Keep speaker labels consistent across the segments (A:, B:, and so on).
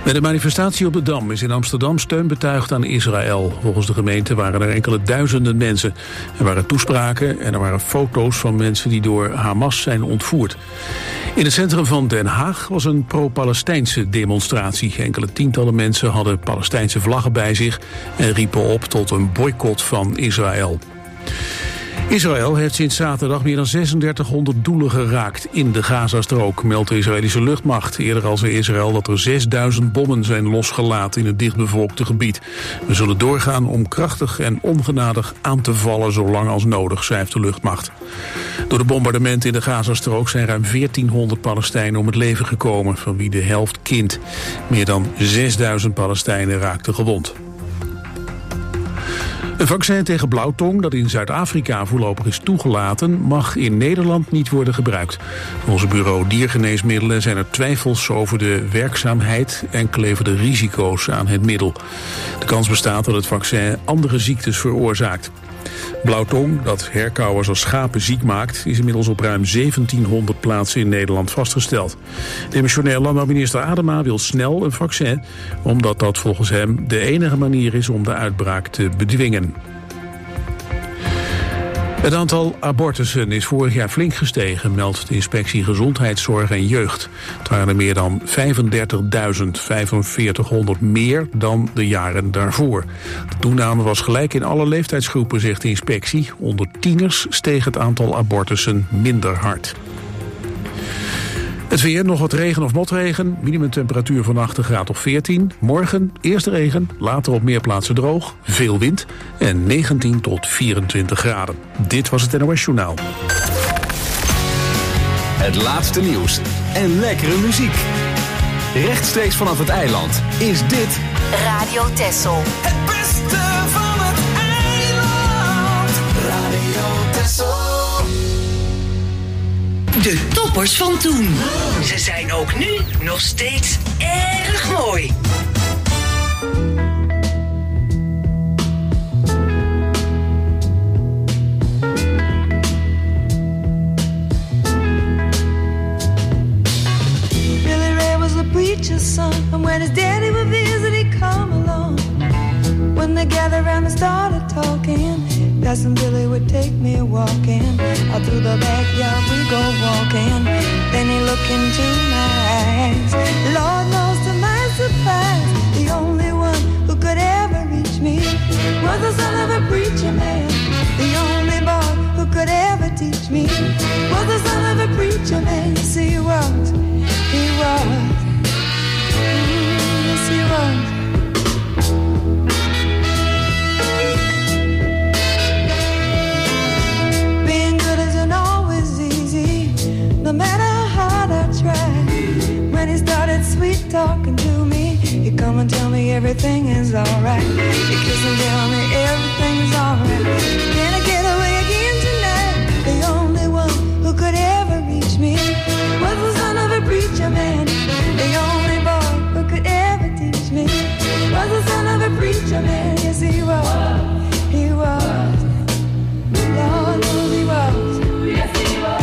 A: Bij de manifestatie op de Dam is in Amsterdam steun betuigd aan Israël. Volgens de gemeente waren er enkele duizenden mensen. Er waren toespraken en er waren foto's van mensen die door Hamas zijn ontvoerd. In het centrum van Den Haag was een pro-Palestijnse demonstratie. Enkele tientallen mensen hadden Palestijnse vlaggen bij zich en riepen op tot een boycott van Israël. Israël heeft sinds zaterdag meer dan 3600 doelen geraakt in de Gazastrook, meldt de Israëlische luchtmacht. Eerder al zei Israël dat er 6000 bommen zijn losgelaten in het dichtbevolkte gebied. We zullen doorgaan om krachtig en ongenadig aan te vallen zolang als nodig, schrijft de luchtmacht. Door de bombardementen in de Gazastrook zijn ruim 1400 Palestijnen om het leven gekomen, van wie de helft kind. Meer dan 6000 Palestijnen raakten gewond. Een vaccin tegen blauwtong dat in Zuid-Afrika voorlopig is toegelaten mag in Nederland niet worden gebruikt. Volgens het bureau Diergeneesmiddelen zijn er twijfels over de werkzaamheid en kleven de risico's aan het middel. De kans bestaat dat het vaccin andere ziektes veroorzaakt. Blauwtong, dat herkauwers als schapen ziek maakt, is inmiddels op ruim 1700 plaatsen in Nederland vastgesteld. Demissionair landbouwminister Adema wil snel een vaccin, omdat dat volgens hem de enige manier is om de uitbraak te bedwingen. Het aantal abortussen is vorig jaar flink gestegen, meldt de Inspectie Gezondheidszorg en Jeugd. Het waren er meer dan 35.000, meer dan de jaren daarvoor. De toename was gelijk in alle leeftijdsgroepen, zegt de inspectie. Onder tieners steeg het aantal abortussen minder hard. Het weer, nog wat regen of motregen. Minimumtemperatuur vannacht een graad of 14. Morgen eerst regen, later op meer plaatsen droog. Veel wind en 19 tot 24 graden. Dit was het NOS Journaal.
B: Het laatste nieuws en lekkere muziek. Rechtstreeks vanaf het eiland is dit
C: Radio Texel.
D: Het beste van het eiland. Radio Texel.
C: De toppers van toen. Ze zijn ook nu nog steeds erg mooi.
E: Billy Ray was a preacher's son, and when his daddy would visit, he'd come along. When they gathered around and started talking, Cousin Billy would take me walking. Out through the backyard we go walking. Then he looked into my eyes. Lord knows to my surprise, the only one who could ever reach me was the son of a preacher man. The only boy who could ever teach me was the son of a preacher man. Yes, he was. He was. Yes, he was. No matter how hard I tried, when he started sweet talking to me, he'd come and tell me everything is alright. He'd kiss and tell me everything is alright. Can I get away again tonight? The only one who could ever reach me was the son of a preacher man. The only boy who could ever teach me was the son of a preacher man. Yes, he was. He was. Lord knows he was. Yes, he was.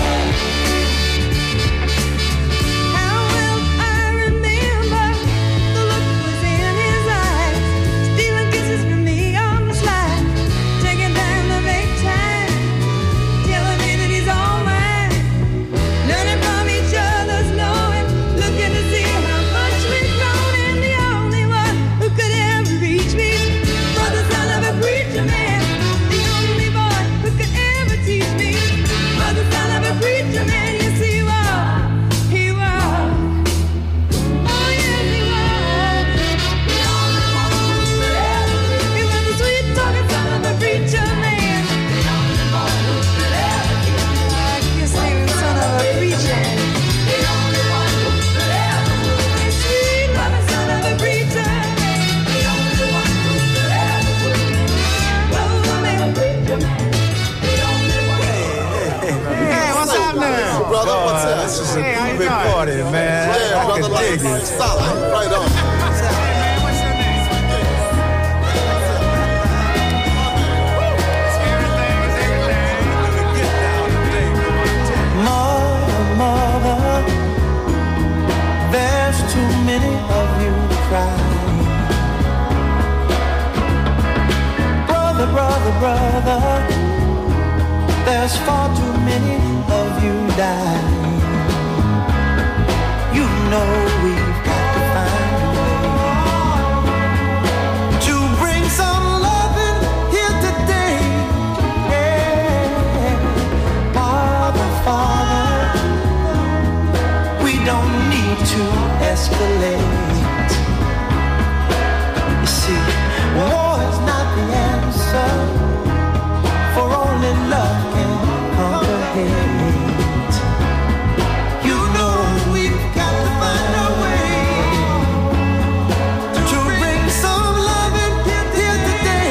F: This is a big party, man.
G: Yeah, brother, like solid, right on.
H: Mother, there's too many of you to cry. brother. There's far too many of you dying. You know we've got to find a way to bring some loving here today. Yeah. Father, we don't need to escalate. You see, war is not the answer, for only love can conquer hate. You know we've got to find a way to bring some love in here today.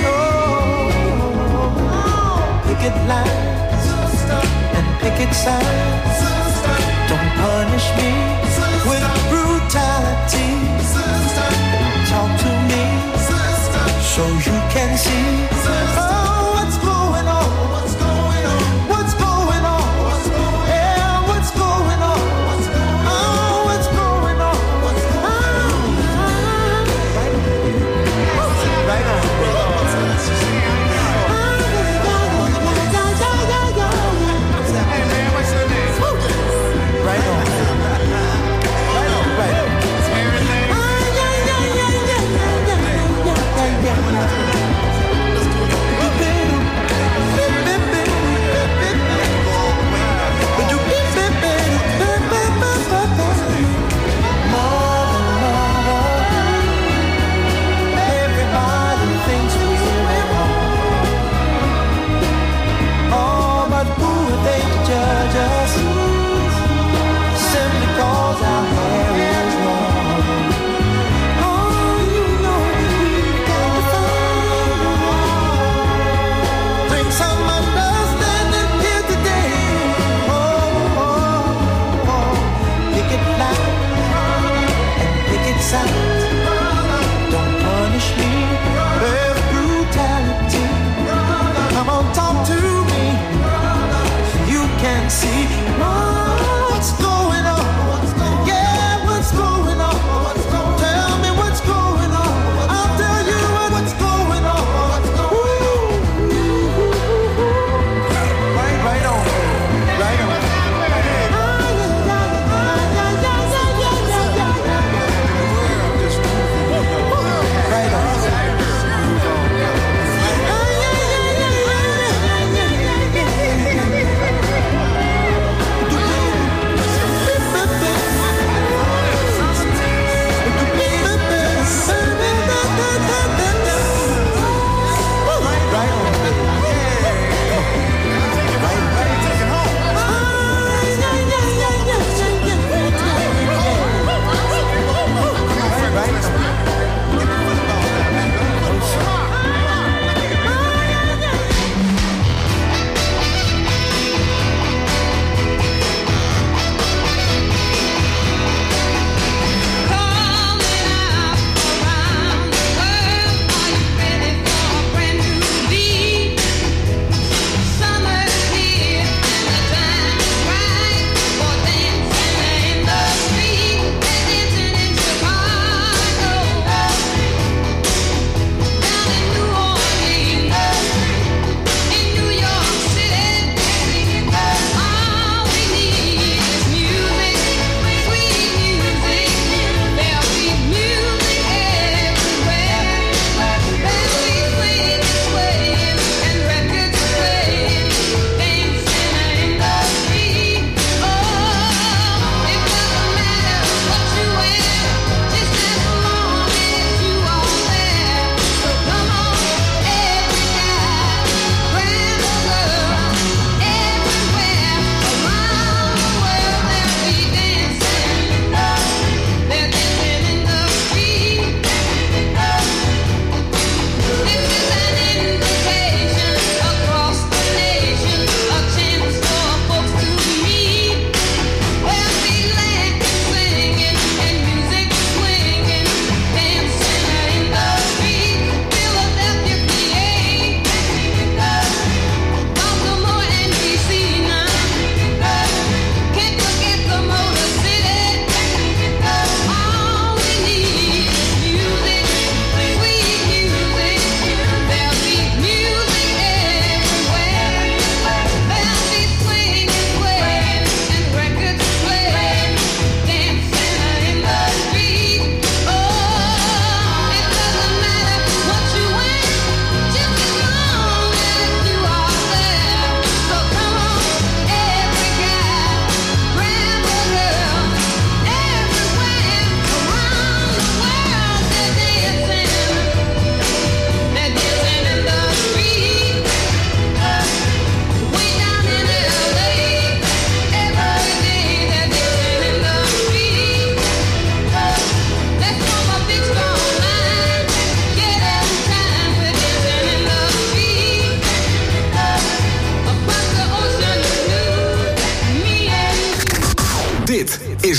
H: Oh, picket lines and picket signs. Don't punish me with brutality. Talk to me so you can see. Oh, what's going on? What's going on? What's going on? Yeah, what's going on? Oh, what's going on? Right on. Hey man, what's your name? Right on. Right on. Right on. Everything. Everybody thinks we're wrong. Oh, but who are they to judge us? Simply cause our hair is long. Oh, you know we've got to find a way. Bring some understanding here today. Oh, oh, oh. Picket line and picket signs. Don't punish me with brutality. Come on, talk to me. You can see what's going on. Yeah, what's going on? Tell me what's going on. I'll tell you what's going on. Right on. Right on.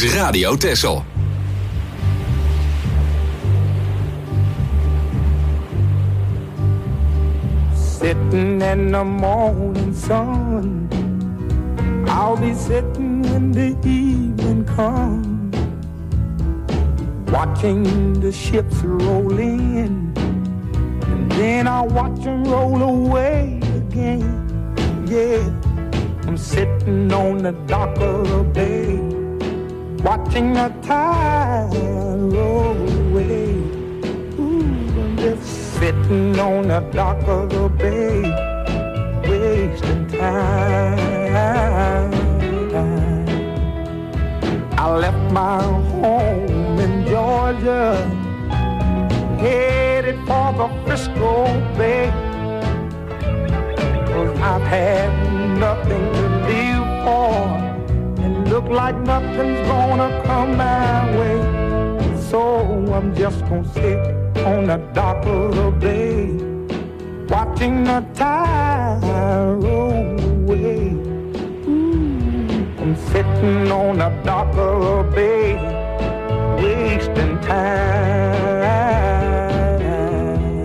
B: is Radio Texel.
H: Sitting in the morning sun, I'll be sitting when the evening comes, watching the ships roll in, and then I'll watch them roll away again. Yeah, I'm sitting on the dock of the bay, watching the tide roll away. Ooh, I'm just sitting on the dock of the bay, wasting time. I left my home in Georgia, headed for the Frisco Bay, 'cause I've had nothing to live for, and look like nothing's gonna come my way. So I'm just gonna sit on the dock of the bay, watching the tide roll away. Ooh, I'm sitting on the dock of the bay, wasting time.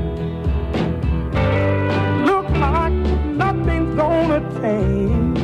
H: Look like nothing's gonna change,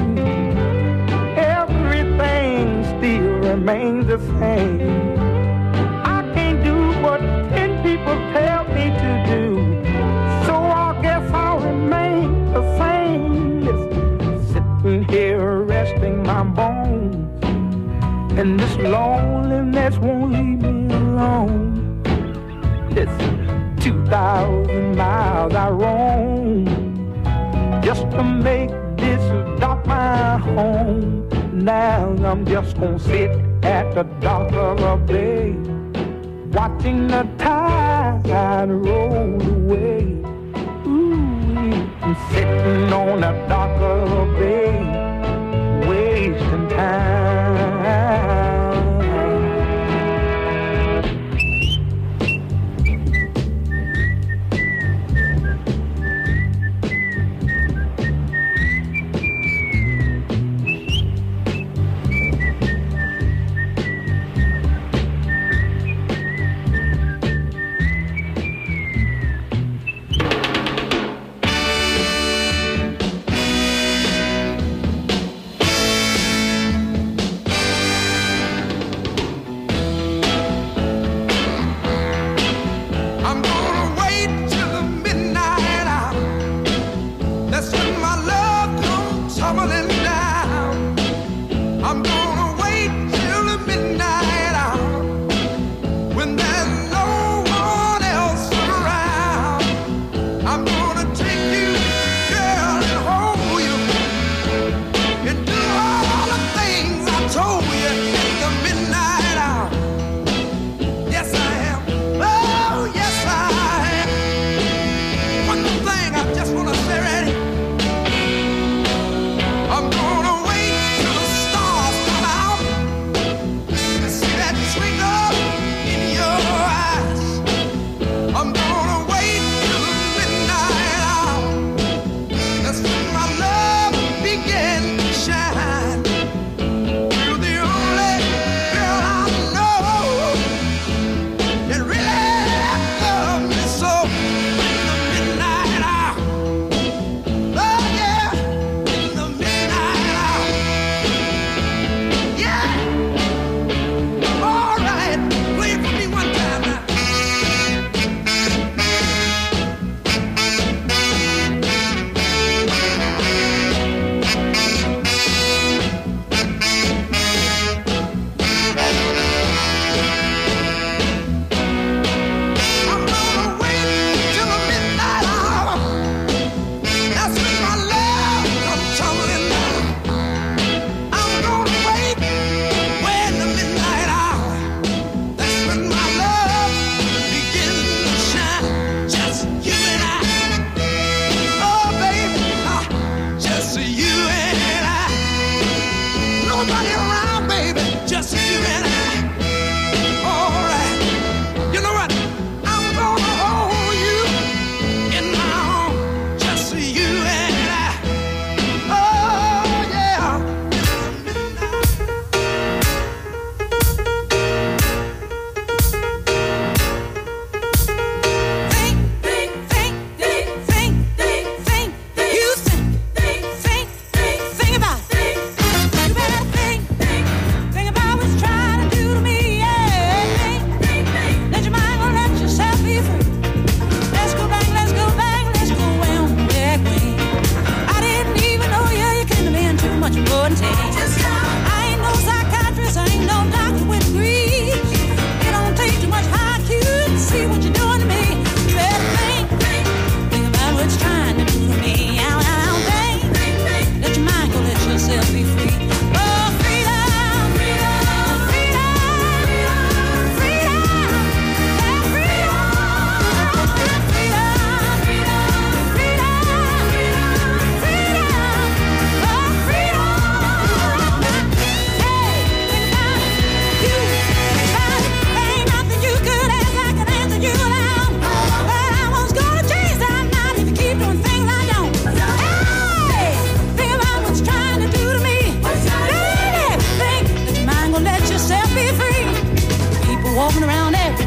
H: everything still remains the same. I can't do what 10 people tell me to do, so I guess I'll remain the same. Listen, sitting here resting my bones, and this loneliness won't leave me alone. Listen, 2,000 miles I roam just to make this dock my home. Now I'm just gonna sit at the dock of a bay, watching the tide roll away. Ooh, I'm sitting on the dock of a bay, wasting time.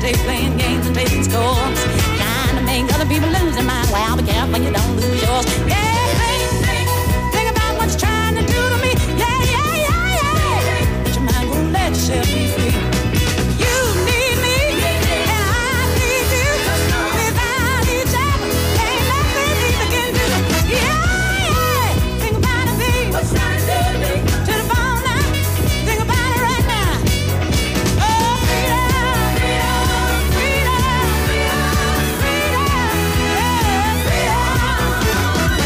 I: day playing games and trading scores. Trying to make other people lose their mind. Well, be careful you don't lose yours. Yeah, think about what you're trying to do to me. Yeah, yeah, yeah, yeah. But your mind won't let yourself be free. You need me, and I need you. Without each other, ain't nothing either can do. Yeah, yeah. Think about it, babe. What's trying to do to me? To the bone now. Think about it right now. Oh, freedom, freedom, freedom, freedom, freedom, yeah, freedom,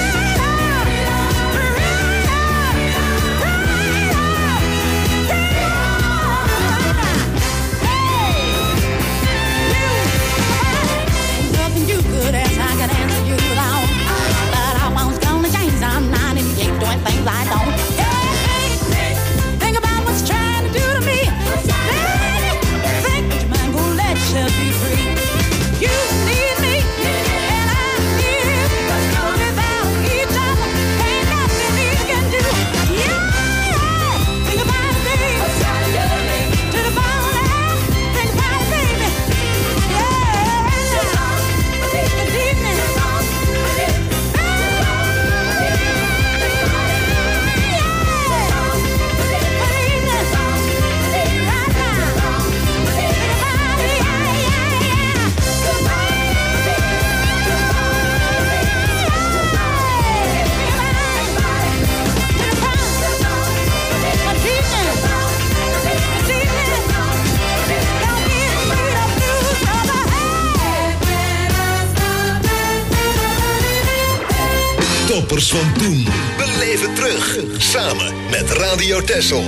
I: nothing you could ask, I can answer you without. But I won't gonna change. I'm not in the game doing things I don't. Hey, think about what you're trying to do to me. Think that your mind won't let yourself be free. You need me, and I need you. Without each other, ain't nothing we can do. Yeah, yeah. Think about it, baby. To the bone now. Think about it, baby. Yeah. Good evening.
J: Toppers van toen. Beleef het terug. Samen met Radio Texel.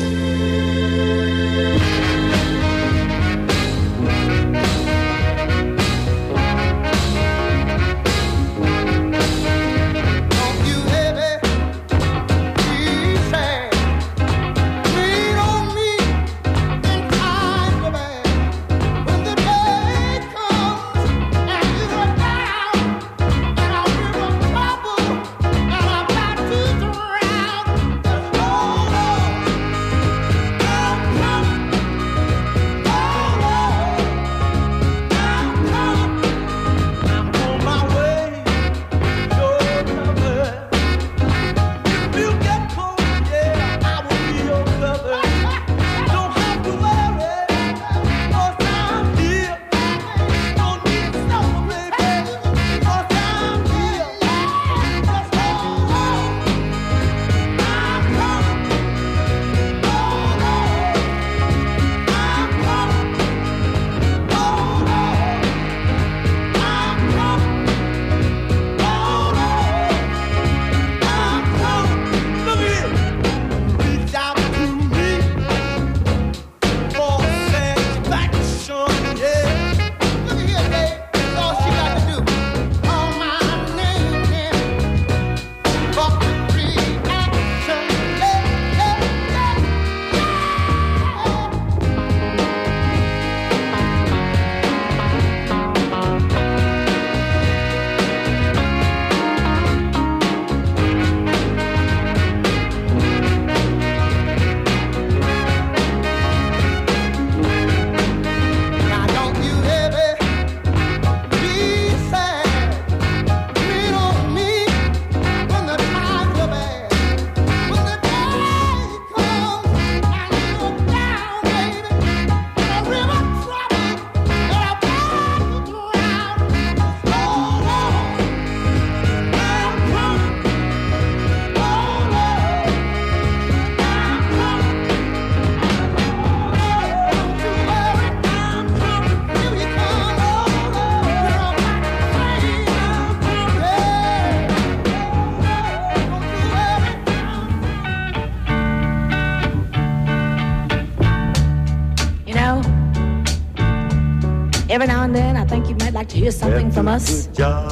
I: Every now and then, I think you might like to hear something from us.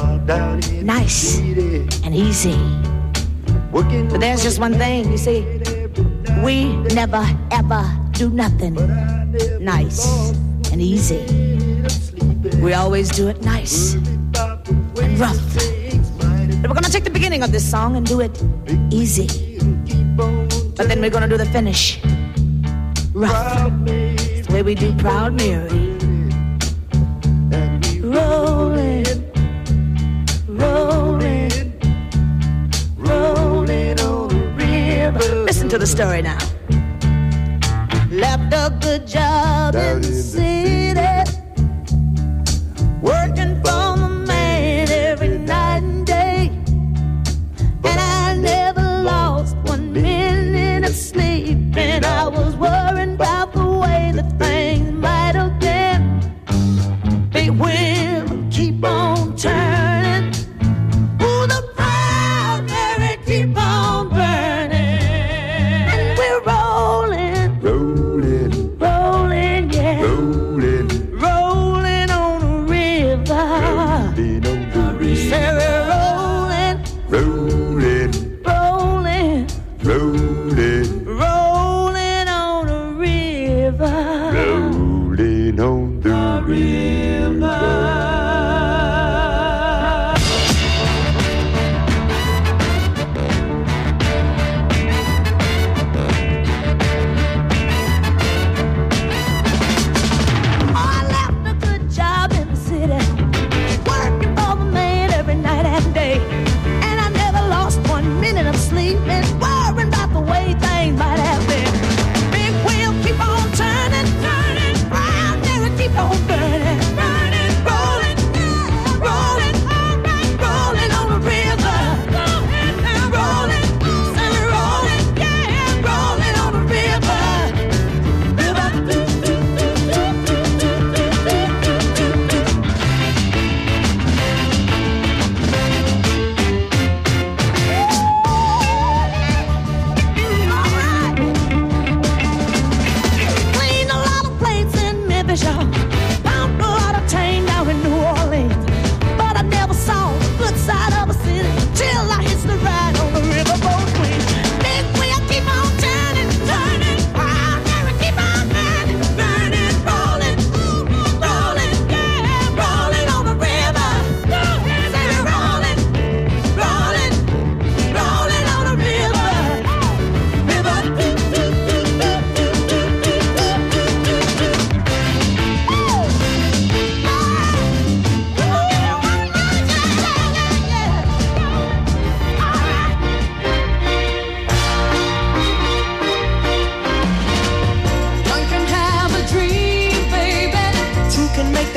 I: Nice and easy. But there's just one thing, you see. We never, ever do nothing nice and easy. We always do it nice and rough. But we're going to take the beginning of this song and do it easy. But then we're going to do the finish rough. It's the way we do Proud Mary.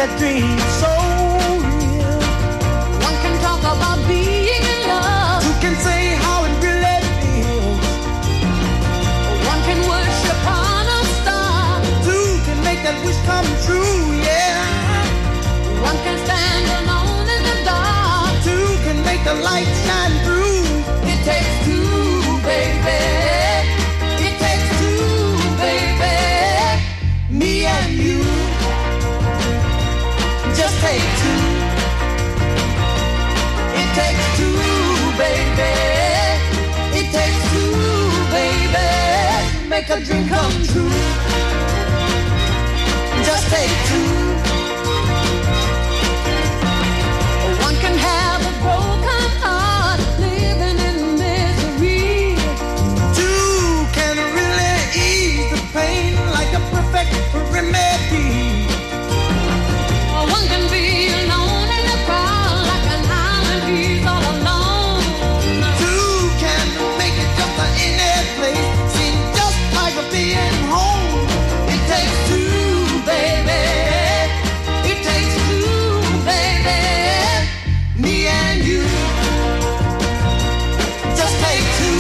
H: a dream so real.
I: One can talk about being in love.
H: Who can say how it really feels?
I: One can worship on a star.
H: Two can make that wish come true, yeah.
I: One can stand alone in the dark.
H: Two can make the light shine through.
I: It takes two, baby. It takes two, baby.
H: Me and you.
I: Just take two. It takes two, baby. It takes two, baby. Make a dream come true. Just take two. One can have a broken heart, living in misery.
H: Two can really ease the pain like a perfect remedy.
I: One can be alone in the crowd, like an island he's all alone.
H: Two can make it just any place seem just like being home.
I: It takes two, baby. It takes two, baby.
H: Me and you.
I: Just take two.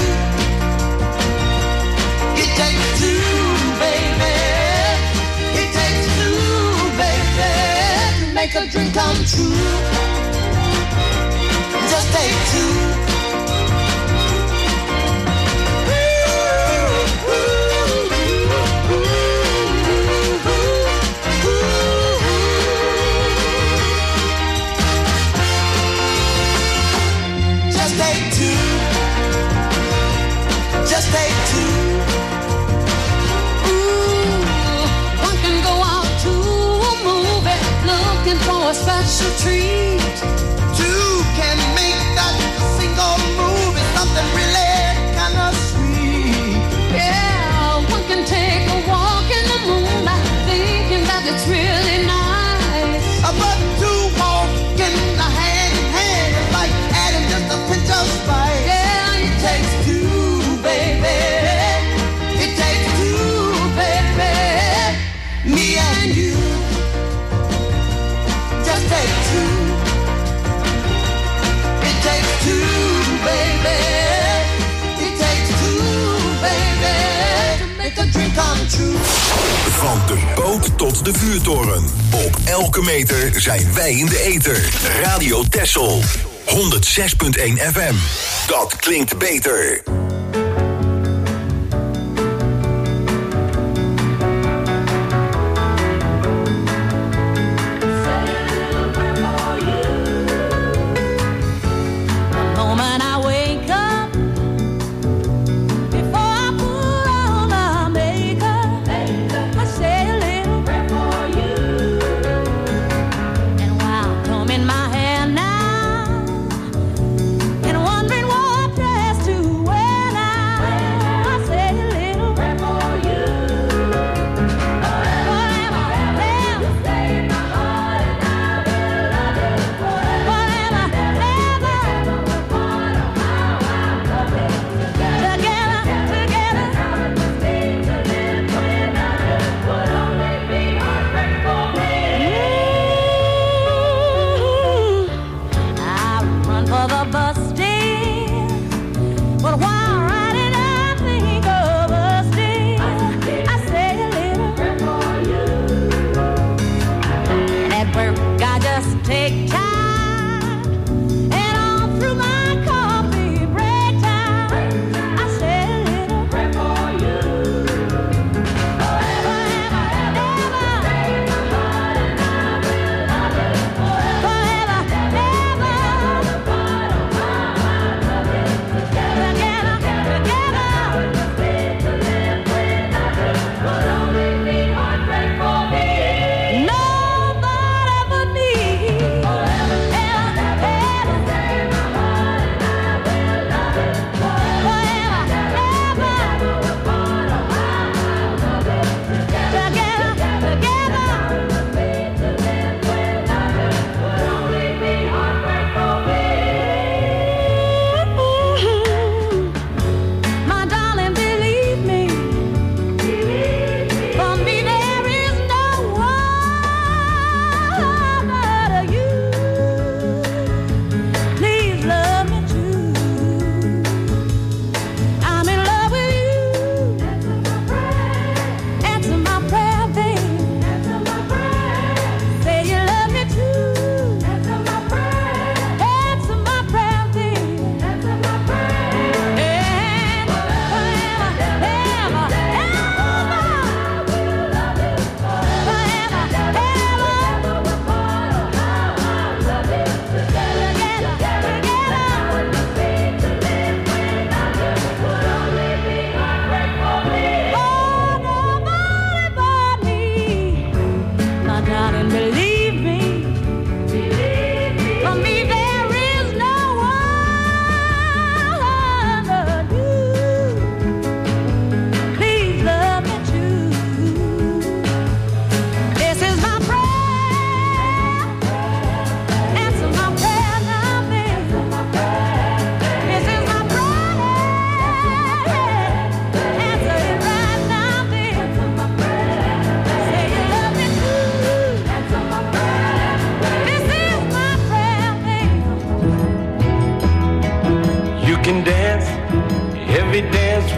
H: It takes two, baby.
I: It takes two, baby. To make a dream come true.
H: Just take two. Just take two. Just take two.
I: One can go out to a movie, looking for a special treat.
H: Two can make that single move. It's something really kind of sweet.
I: Yeah, one can take a walk in the moonlight, thinking that it's really nice.
H: But two walking hand in hand is like adding just a pinch of spice.
I: Yeah, it takes two, baby. It takes two, baby.
H: Me and you.
I: Just take two.
H: It takes two, baby.
I: It takes two, baby. To make a dream come true.
J: Van de boot tot de vuurtoren. Op elke meter zijn wij in de ether. Radio Texel. 106.1 FM. Dat klinkt beter.
I: The moment I wake up, before I put on my makeup, I say a little prayer for you. And while I'm combing my hair now, and wondering what dress to wear,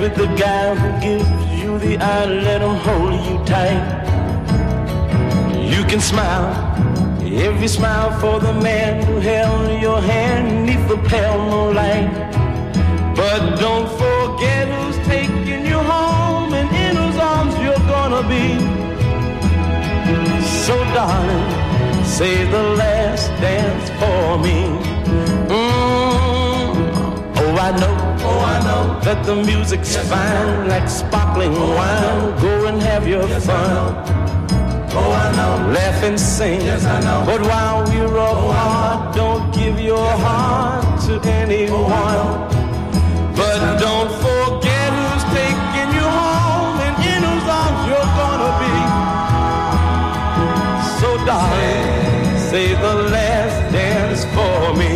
K: with the guy who gives you the eye, let him hold you tight. You can smile, every smile for the man who held your hand neath the pale moonlight. But don't forget who's taking you home and in whose arms you're gonna be. So darling, say the last dance for me. Oh, I know that the music's fine, like sparkling wine. Go and have your fun. Oh, I know. Laugh and sing. Yes, I know. But while we're apart, don't give your heart to anyone. But don't forget who's taking you home and in whose arms you're gonna be. So darling, say the last dance for me.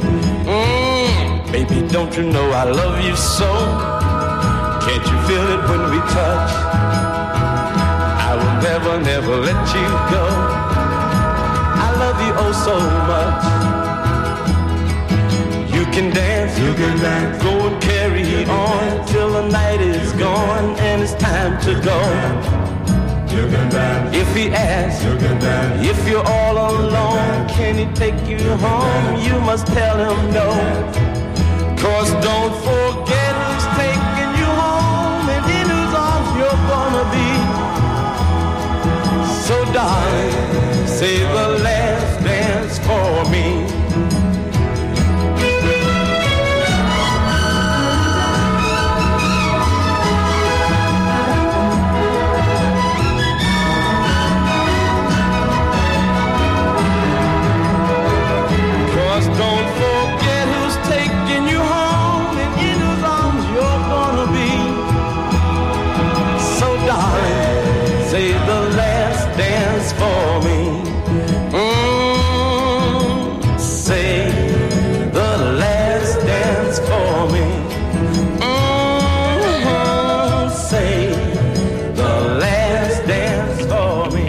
K: Baby, don't you know I love you so? Can't you feel it when we touch? I will never, never let you go. I love you oh so much. You can dance, go and carry on till the night is gone and it's time to go. You can dance. If he asks, you can dance. If you're all alone, can he take you home? You must tell him no. 'Cause don't forget who's taking you home and in whose arms you're gonna be. So darling, say the last dance for me. Don't forget who's taking you home and in whose arms you're gonna be. So darling, say the last dance for me. Say the last dance for me. Say the last dance for me.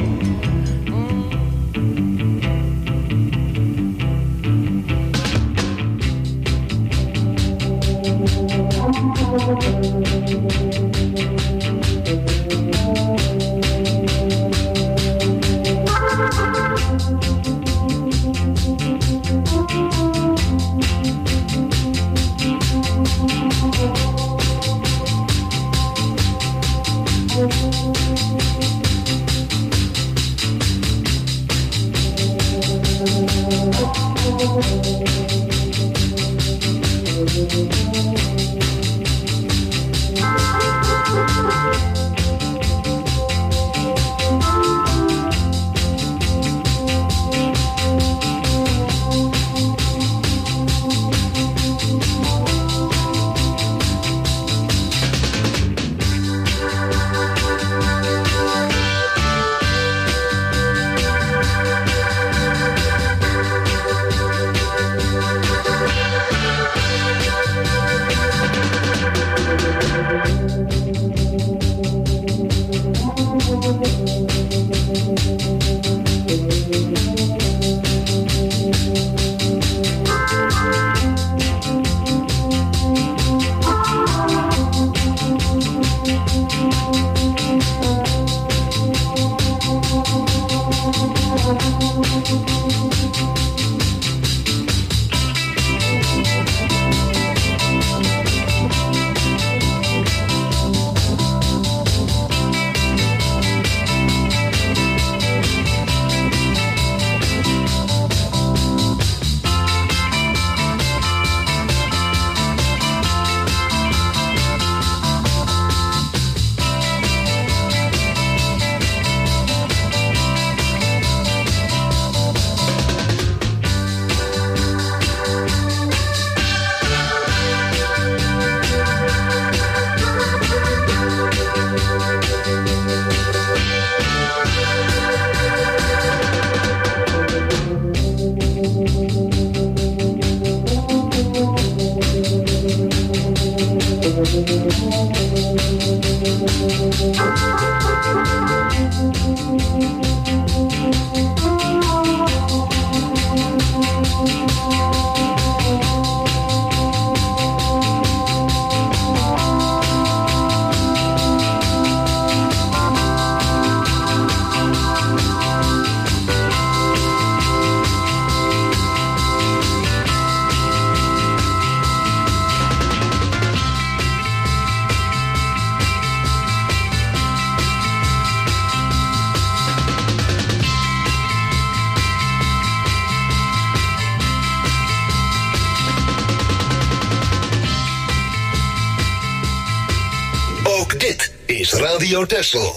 J: is Radio Texel.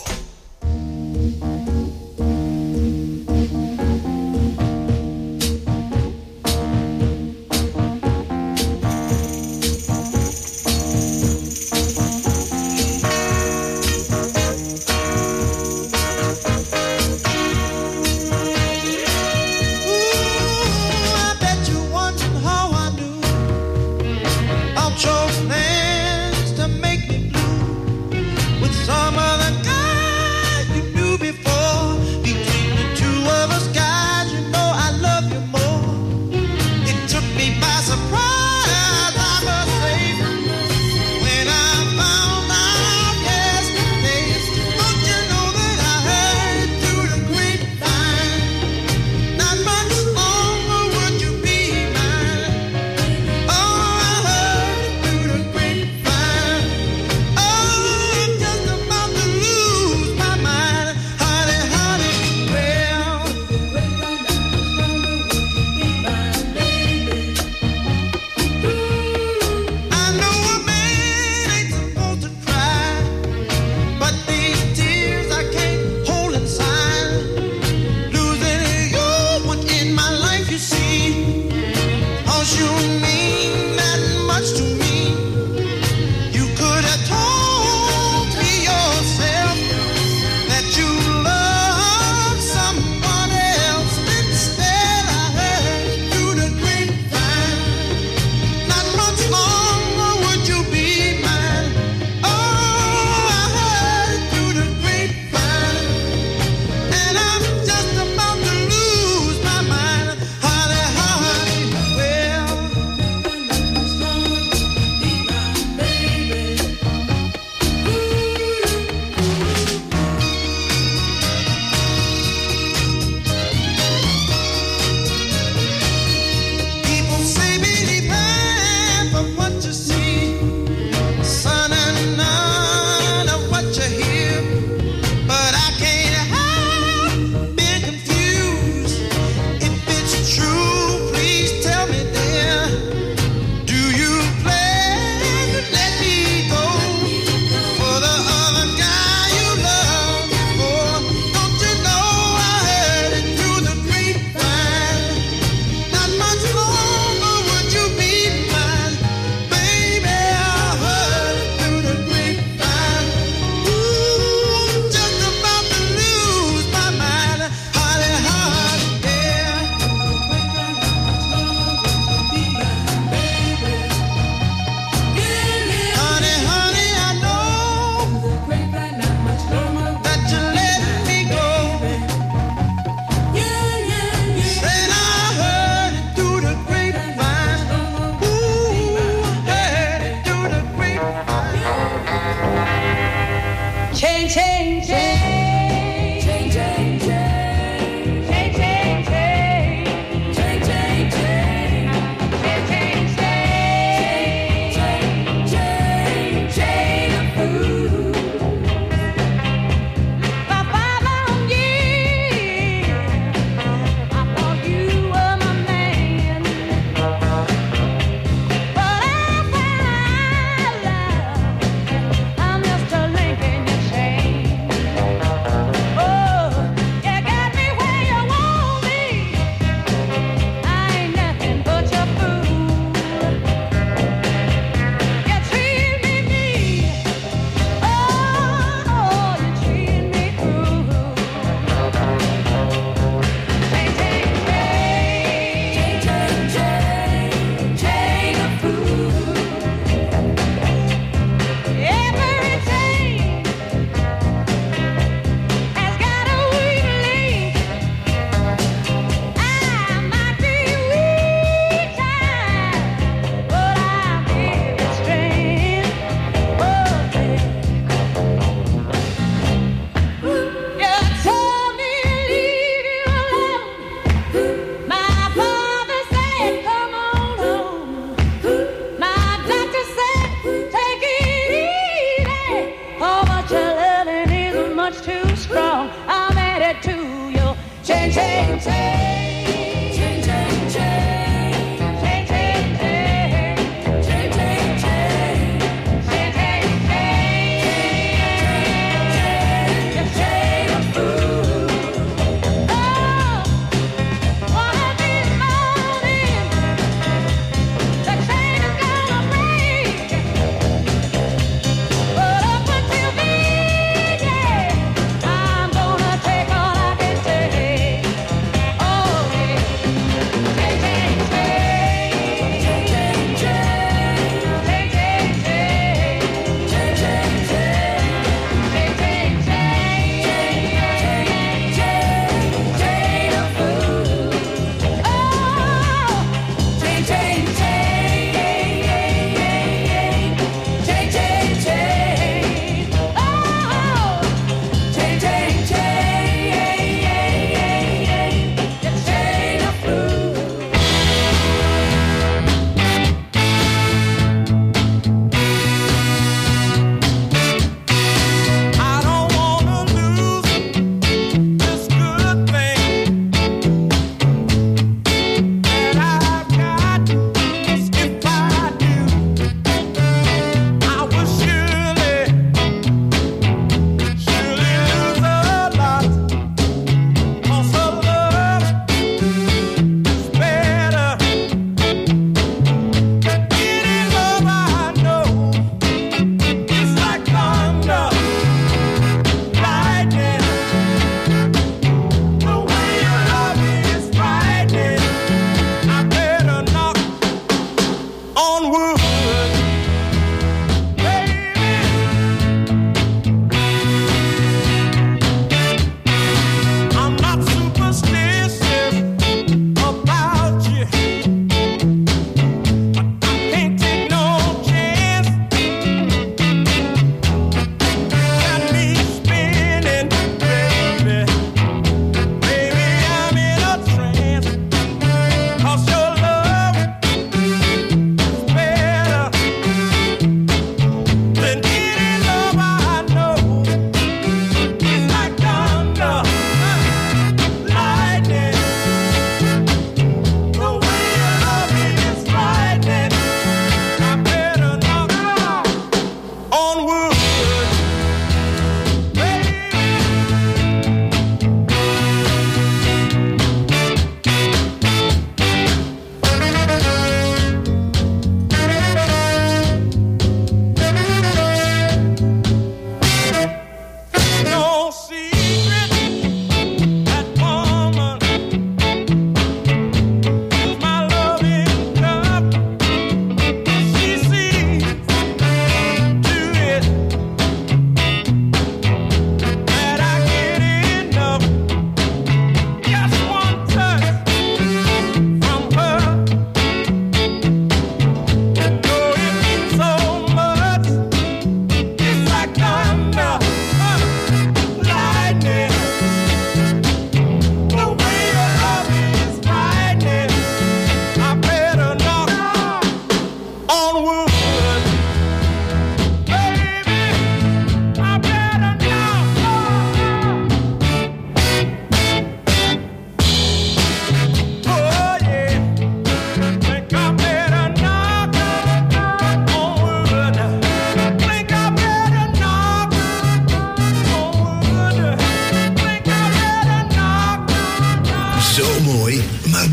H: Your plans to make me blue with some other guy.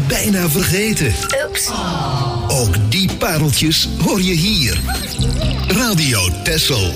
J: bijna vergeten.
C: Oeps.
J: Ook die pareltjes hoor je hier. Radio Texel.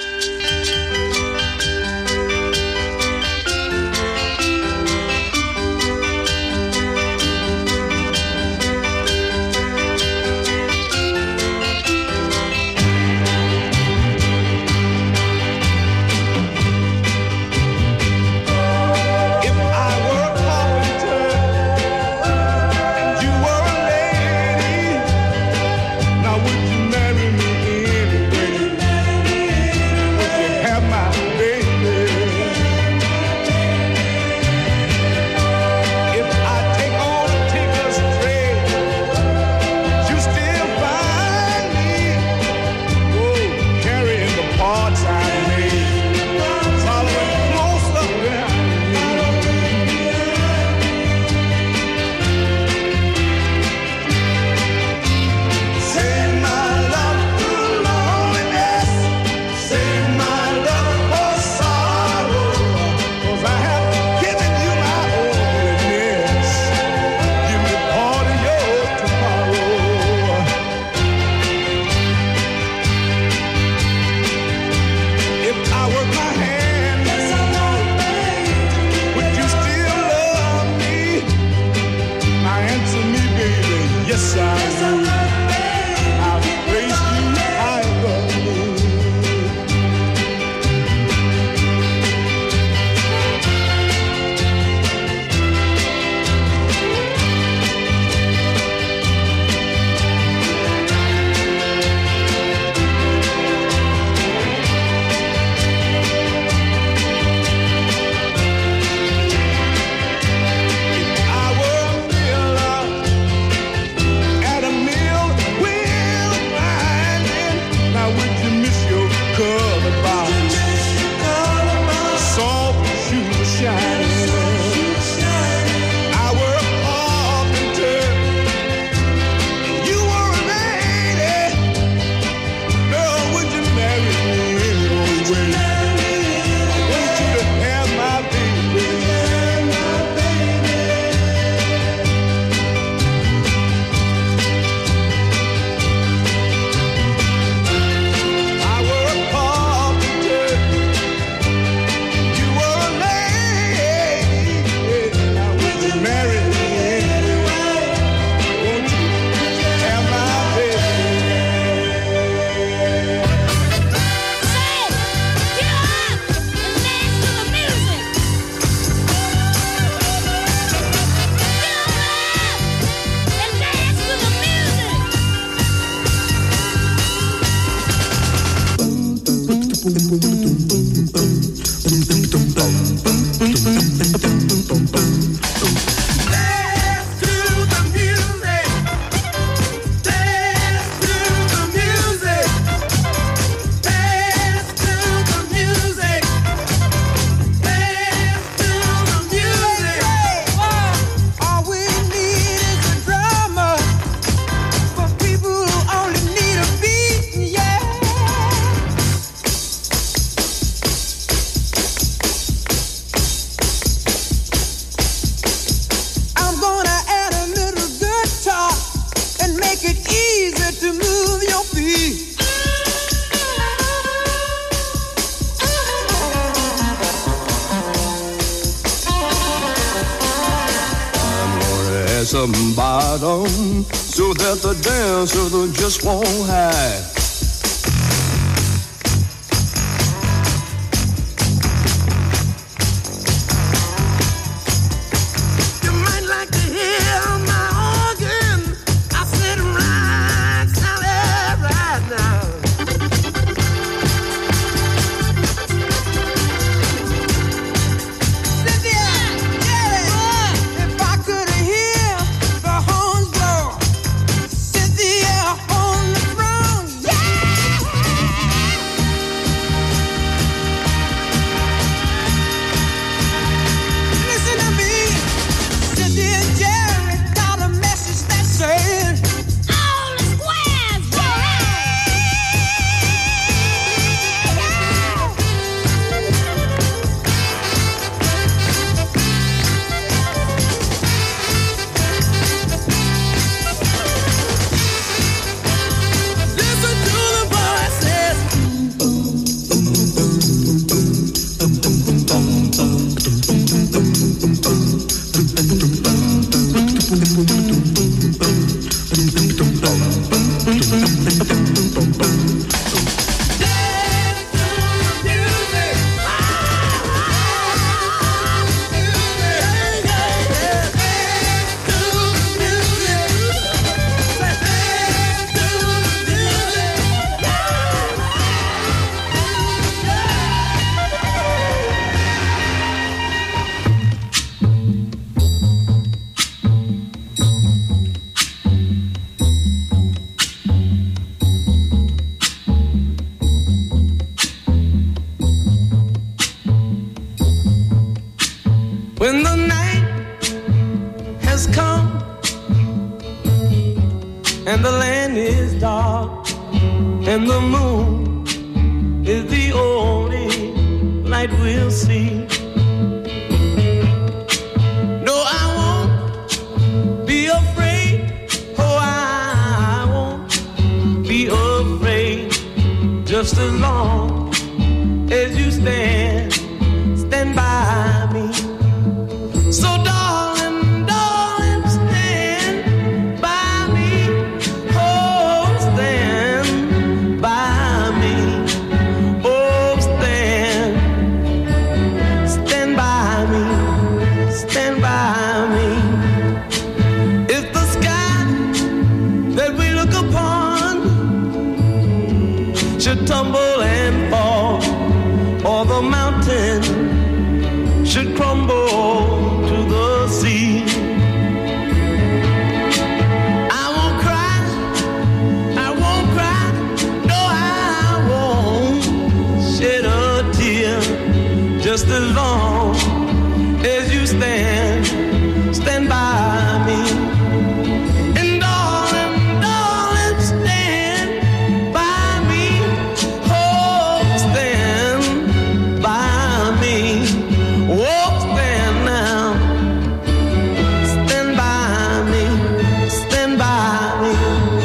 L: Some bottom so that the dancer just won't hide.
H: You might like to hear my organ. I said right, solid right now. If I could hear the horns blow, Cynthia on the throne, yeah.
K: When the night has come and the land is dark and the moon is the only light we'll see. No, I won't be afraid. Oh, I won't be afraid. Just as long as you stand by me. So darling, darling, stand by me. Oh, stand by me. Oh, stand by me. Stand by me. If the sky that we look upon should tumble and fall, or the mountain should crumble to the sea, I won't cry, no, I won't shed a tear, just as long as you stand by me. And darling, darling, stand by me. Oh, stand by me. Oh, stand now. Stand by me. Stand by me.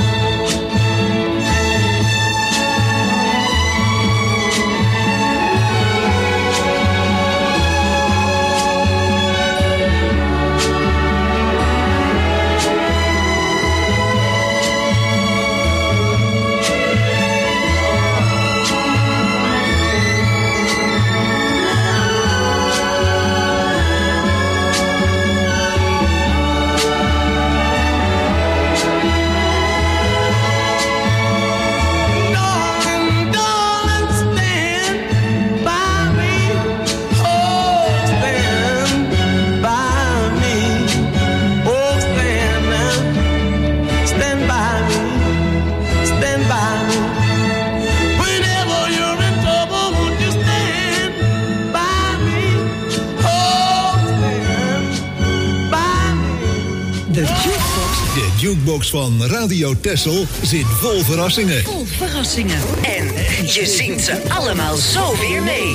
M: De jukebox van Radio Texel zit vol verrassingen.
C: Vol verrassingen. En je zingt ze allemaal zo weer mee.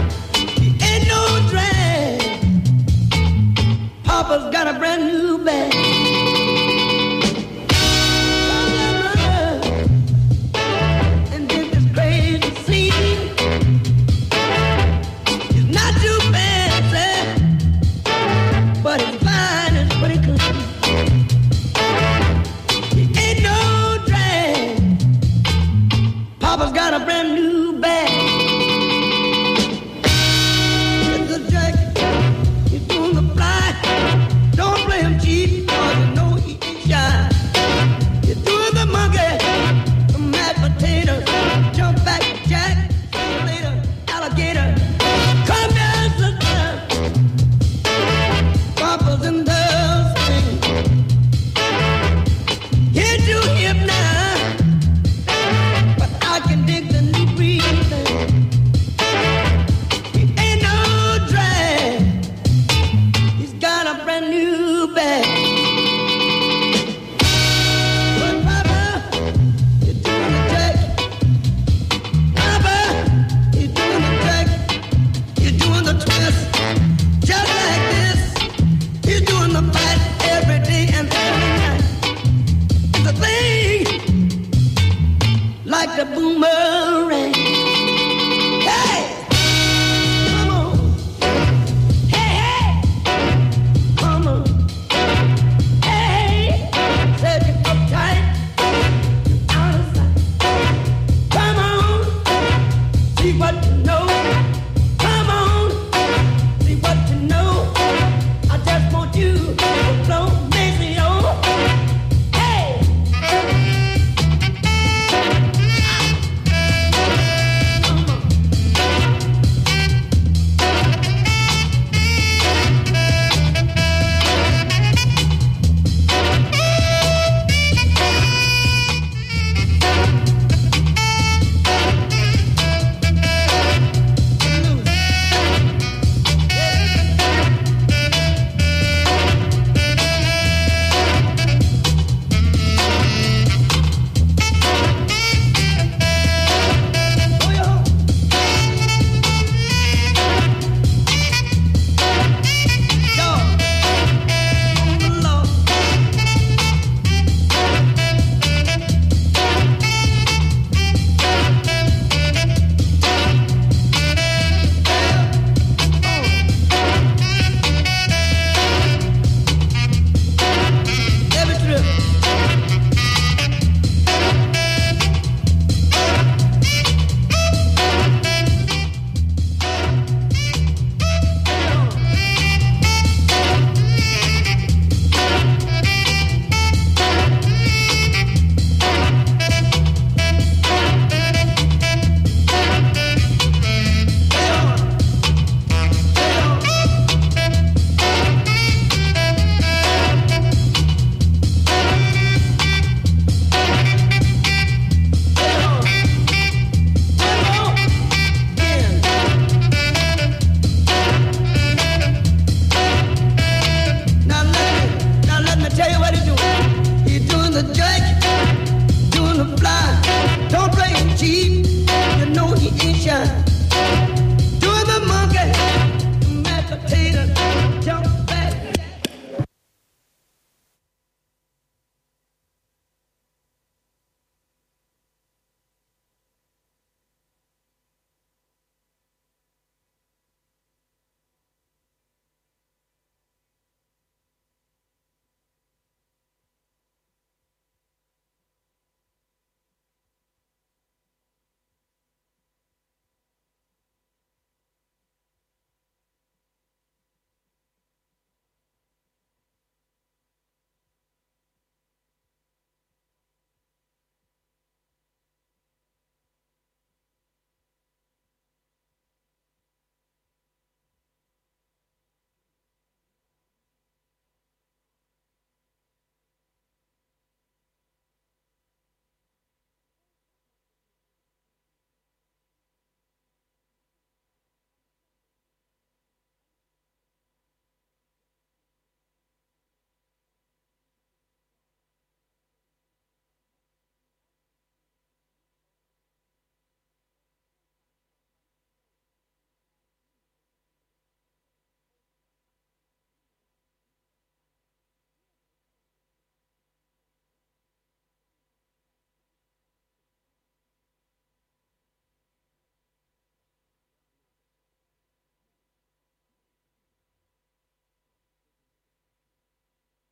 H: Papa's got a brand new bag.